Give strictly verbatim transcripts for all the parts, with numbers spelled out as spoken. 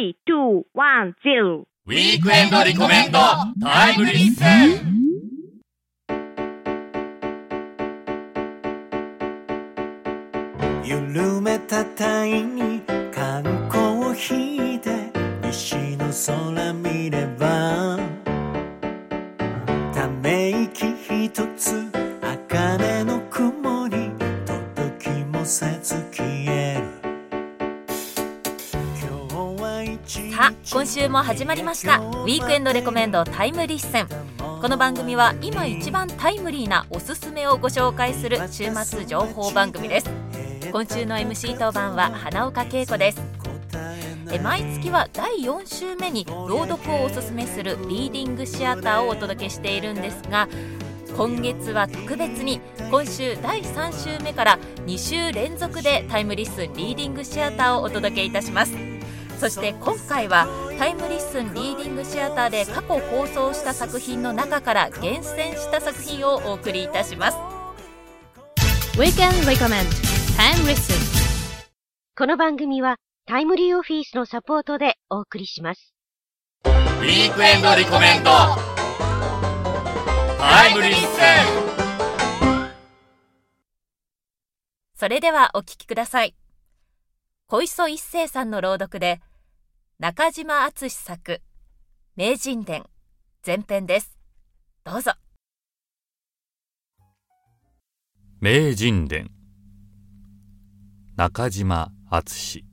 リー、ツー、ワン、ゼロ。 ウィークエンドリコメンドタイムリッスン。 緩めたタイに缶コーヒーで西の空見ればため息ひとつ茜の雲に届きもせず消える。 さあ今週も始まりましたウィークエンドレコメンドタイムリッスン。この番組は今一番タイムリーなおすすめをご紹介する週末情報番組です。今週の エムシー 当番は花岡恵子です。え毎月はだいよん週目に朗読をおすすめするリーディングシアターをお届けしているんですが、今月は特別に今週だいさん週目からに週連続でタイムリッスンリーディングシアターをお届けいたします。そして今回はタイムリッスンリーディングシアターで過去放送した作品の中から厳選した作品をお送りいたします。 Weekend Recommend Time Listen。 この番組はタイムリーオフィスのサポートでお送りします。 ウィークエンドリコメンドタイムリッスン。 それではお聞きください。小磯一生さんの朗読で中島敦作名人伝前編です。どうぞ。 名人伝中島敦。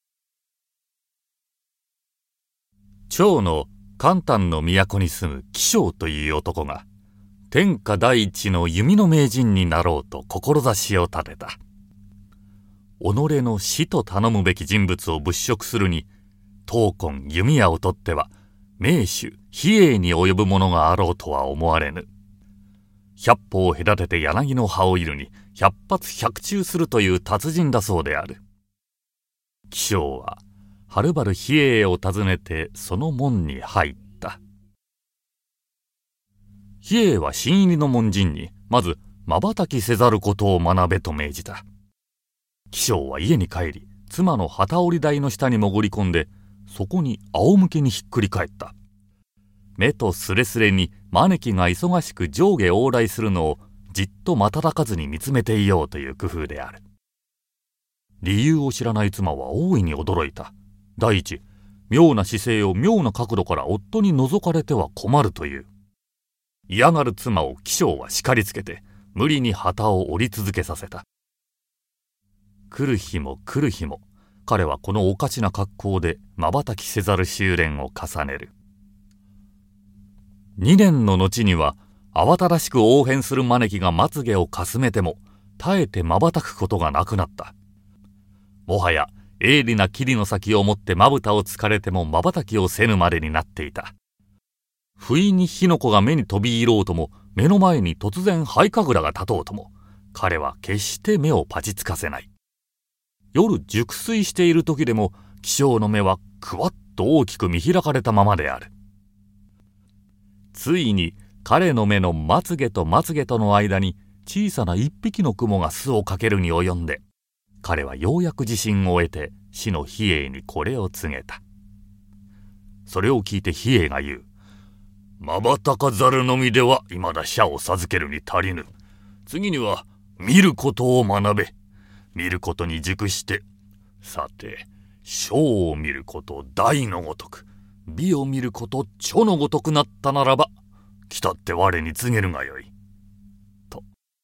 趙の邯鄲の都に住む紀章という男が天下第一の弓の名人になろうと志を立てた。己の師と頼むべき人物を物色するに闘魂弓矢をとっては名手比叡に及ぶものがあろうとは思われぬ。百歩を隔てて柳の葉を射るに百発百中するという達人だそうである。紀章ははるばる比叡を訪ねてその門に入った。比叡は新入りの門人にまず瞬きせざることを学べと命じた。紀章は家に帰り妻の機織り台の下に潜り込んでそこに仰向けにひっくり返った。目とすれすれに招きが忙しく上下往来するのをじっと瞬かずに見つめていようという工夫である。理由を知らない妻は大いに驚いた。第一、妙な姿勢を妙な角度から夫に覗かれては困るという。嫌がる妻を紀章は叱りつけて無理に旗を折り続けさせた。来る日も来る日も彼はこのおかしな格好で瞬きせざる修練を重ねる。二年の後には慌ただしく応変する招きがまつげをかすめても耐えて瞬くことがなくなった。もはや鋭利な霧の先を持ってまぶたをつかれても瞬きをせぬまでになっていた。不意に火の粉が目に飛び入ろうとも目の前に突然灰神楽が立とうとも彼は決して目をパチつかせない。夜熟睡している時でも紀章の目はくわっと大きく見開かれたままである。ついに彼の目のまつげとまつげとの間に小さな一匹の雲が巣をかけるに及んで彼はようやく自信を得て師の比叡にこれを告げた。それを聞いて比叡が言う。瞬かざるのみでは未だ社を授けるに足りぬ。次には見ることを学べ。見ることに熟してさて章を見ること大のごとく美を見ること著のごとくなったならば来たって我に告げるがよい。と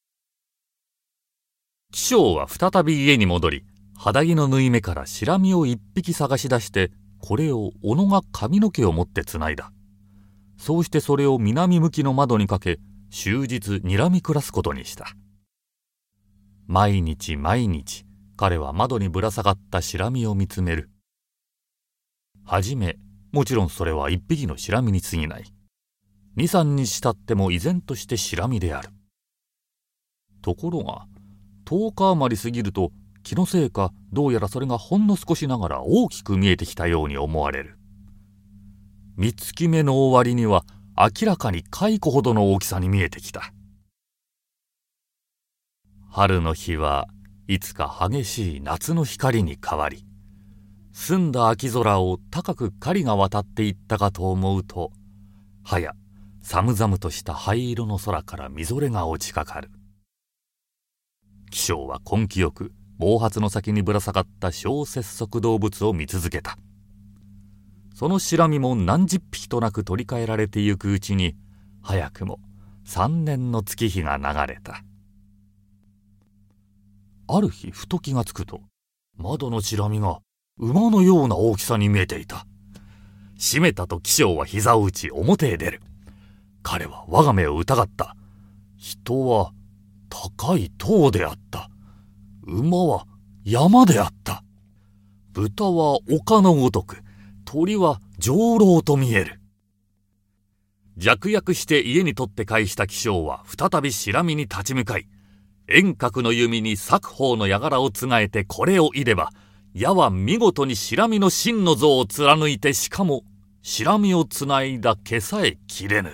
紀章は再び家に戻り肌着の縫い目からシラミを一匹探し出してこれを小野が髪の毛を持ってつないだ。そうしてそれを南向きの窓にかけ終日睨み暮らすことにした。毎日毎日彼は窓にぶら下がったシラミを見つめる。はじめもちろんそれは一匹のシラミに過ぎない。二三日経っても依然としてシラミである。ところが十日余り過ぎると気のせいかどうやらそれがほんの少しながら大きく見えてきたように思われる。三月目の終わりには明らかに蚕ほどの大きさに見えてきた。春の日はいつか激しい夏の光に変わり、 澄んだ秋空を高く狩りが渡っていったかと思うと、はや寒々とした灰色の空からみぞれが落ちかかる。気象は根気よく毛髪の先にぶら下がった小節足動物を見続けた。そのシラミも何十匹となく取り替えられてゆくうちに、早くも三年の月日が流れた。ある日ふと気がつくと、窓のシラミが馬のような大きさに見えていた。閉めたと気象は膝を打ち表へ出る。彼は我が目を疑った。人は高い塔であった。馬は山であった。豚は丘のごとく、鳥は上廊と見える。弱躍して家に取って返した気象は再びシラミに立ち向かい、遠隔の弓に作法の矢柄をつがえてこれを射れば、矢は見事にシラミの真の像を貫いて、しかもシラミをつないだ毛さえ切れぬ。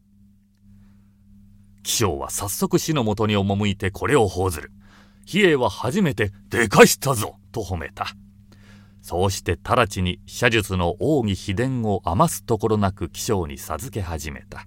気象は早速死のもとに赴いてこれを報ずる。比叡は初めてでかしたぞと褒めた。そうして直ちに射術の奥義秘伝を余すところなく気象に授け始めた。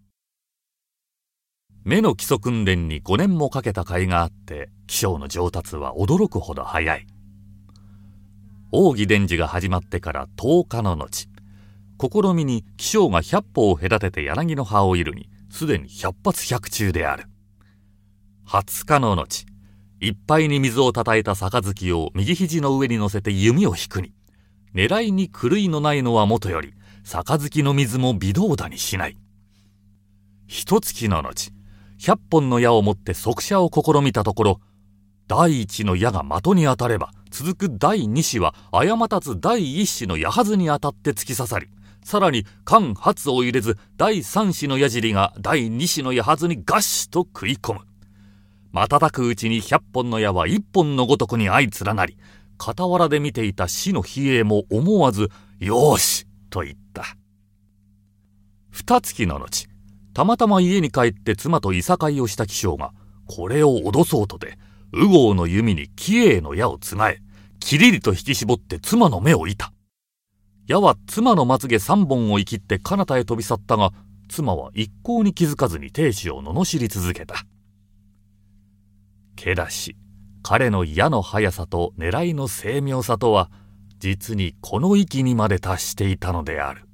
目の基礎訓練にごねんもかけた甲斐があって、気象の上達は驚くほど早い。奥義伝授が始まってからとおかの後、試みに気象がひゃっぽを隔てて柳の葉を射るに、すでに百発百中である。はつかの後、いっぱいに水をたたいた杯を右肘の上に乗せて弓を引くに、狙いに狂いのないのはもとより、杯の水も微動だにしない。一月の後、百本の矢を持って速射を試みたところ、第一の矢が的に当たれば、続く第二子は誤たず第一子の矢はずに当たって突き刺さり、さらに間髪を入れず第三子の矢尻が第二子の矢はずにガッシュと食い込む。瞬くうちに百本の矢は一本のごとくに相連なり、傍らで見ていた死の比叡も思わずよーしと言った。二月の後、たまたま家に帰って妻といさかいをした気象が、これを脅そうとで右郷の弓に喜叡の矢をつがえ、きりりと引き絞って妻の目を射た。矢は妻のまつげ三本を生きって彼方へ飛び去ったが、妻は一向に気づかずに亭主を罵り続けた。けだし、彼の矢の速さと狙いの精妙さとは、実にこの域にまで達していたのである。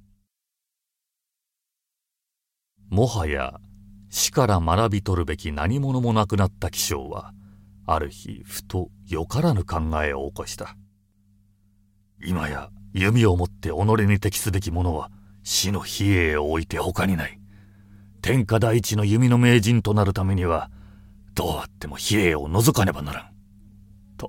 もはや死から学び取るべき何者もなくなった気象は、ある日ふとよからぬ考えを起こした。今や弓を持って己に適すべきものは死の比叡を置いて他にない。天下第一の弓の名人となるためには、どうあっても比叡を除かねばならん。と、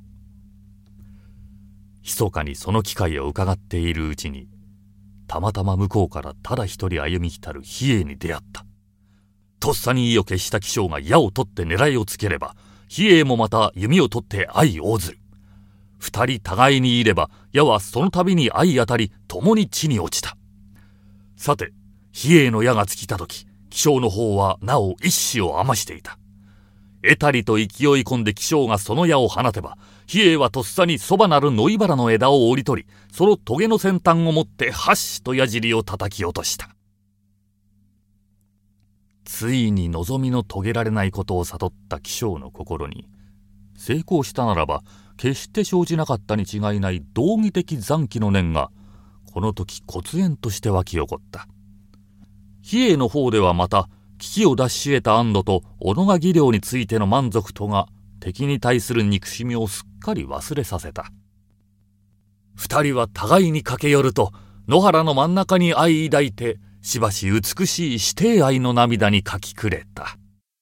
密かにその機会を伺っているうちに、たまたま向こうからただ一人歩み来たる比叡に出会った。とっさに意を決した気象が矢を取って狙いをつければ、比叡もまた弓を取って相応ずる。二人互いにいれば、矢はその度に相当たり、共に地に落ちた。さて、比叡の矢が尽きたとき、気象の方はなお一矢を余していた。得たりと勢い込んで気象がその矢を放てば、比叡はとっさにそばなる野いばらの枝を折り取り、その棘の先端を持ってはっしと矢尻を叩き落とした。ついに望みの遂げられないことを悟った気象の心に、成功したならば決して生じなかったに違いない道義的残機の念が、この時忽然として湧き起こった。比叡の方ではまた、危機を脱し得た安堵と己が技量についての満足とが、敵に対する憎しみをすっかり忘れさせた。二人は互いに駆け寄ると、野原の真ん中に愛抱いて、しばし美しい師弟愛の涙にかきくれた。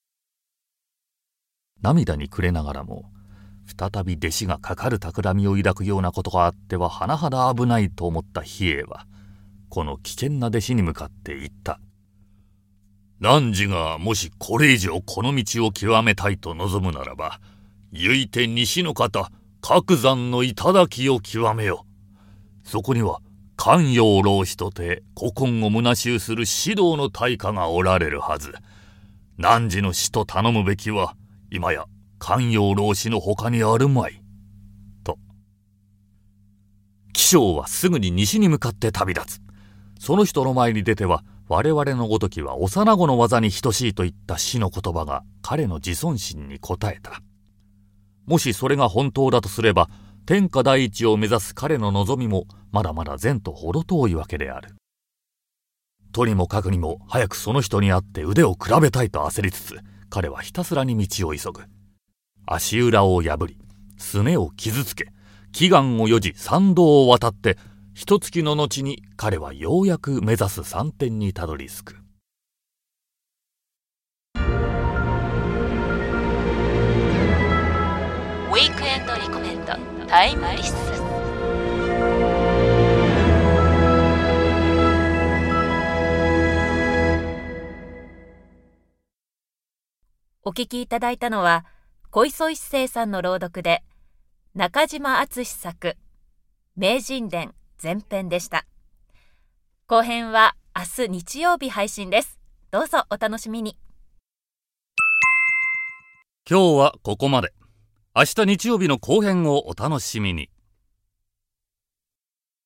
涙にくれながらも、再び弟子がかかる企みを抱くようなことがあっては甚だ危ないと思った比叡は、この危険な弟子に向かって言った。汝がもしこれ以上この道を極めたいと望むならば、ゆいて西の方、覚山の頂を極めよ。そこには、寛陽老師とて古今を虚しゅうする指導の大家がおられるはず。汝の師と頼むべきは、今や寛陽老師の他にあるまい。と。 将はすぐに西に向かって旅立つ。その人の前に出ては、我々のごときは幼子の技に等しいといった死の言葉が彼の自尊心に応えた。もしそれが本当だとすれば、天下第一を目指す彼の望みもまだまだ前途ほど遠いわけである。とにもかくにも早くその人に会って腕を比べたいと焦りつつ、彼はひたすらに道を急ぐ。足裏を破り、すねを傷つけ、祈願をよじ山道を渡って、一月の後に彼はようやく目指す山天にたどり着く。 ウィークエンドリコメンドタイムリッスン。お聞きいただいたのは小磯一生さんの朗読で中島敦作名人伝前編でした。後編は明日日曜日配信です。どうぞお楽しみに。 今日はここまで。明日日曜日の後編をお楽しみに。